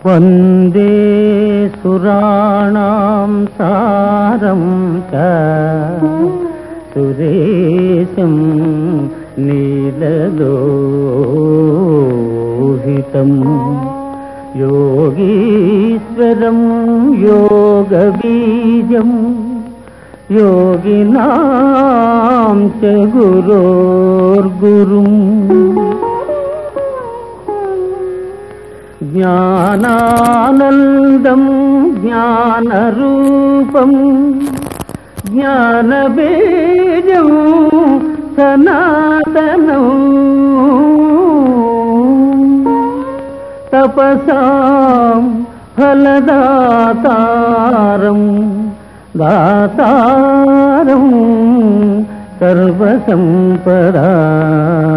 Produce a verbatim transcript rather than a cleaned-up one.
वंदे सुराणां सारं च सुरेशं नीललोहितं योगीश्वरं योगबीजं योगिनां च गुरोर्गुरुम् ज्ञानानन्दं ज्ञानरूपं ज्ञानबीजं सनातनं तपसां फलदातारं दातारं सर्वसंपदा।